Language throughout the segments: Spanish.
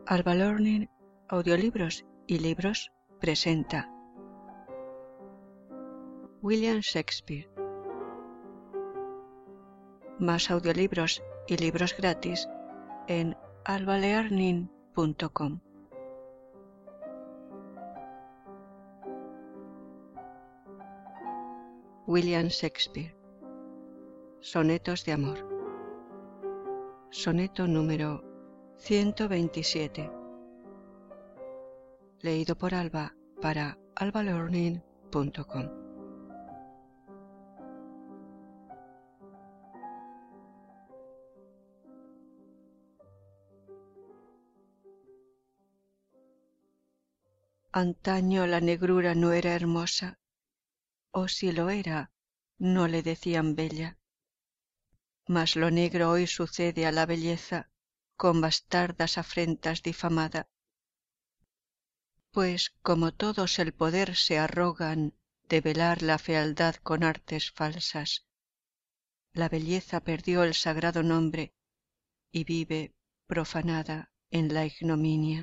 Alba Learning, Audiolibros y Libros presenta William Shakespeare. Más audiolibros y libros gratis en albalearning.com. William Shakespeare. Sonetos de amor. Soneto número 127. Leído por Alba para albalearning.com. Antaño la negrura no era hermosa, o si lo era, no le decían bella. Mas lo negro hoy sucede a la belleza, con bastardas afrentas difamada. Pues como todos el poder se arrogan de velar la fealdad con artes falsas, la belleza perdió el sagrado nombre y vive profanada en la ignominia.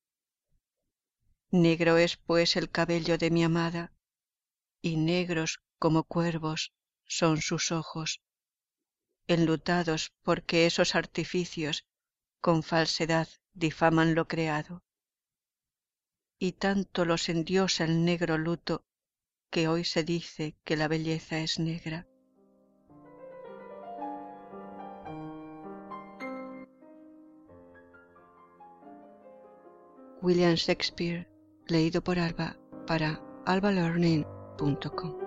Negro es pues el cabello de mi amada, y negros como cuervos son sus ojos, enlutados porque esos artificios con falsedad difaman lo creado. Y tanto los endiosa el negro luto, que hoy se dice que la belleza es negra. William Shakespeare, leído por Alba para albalearning.com.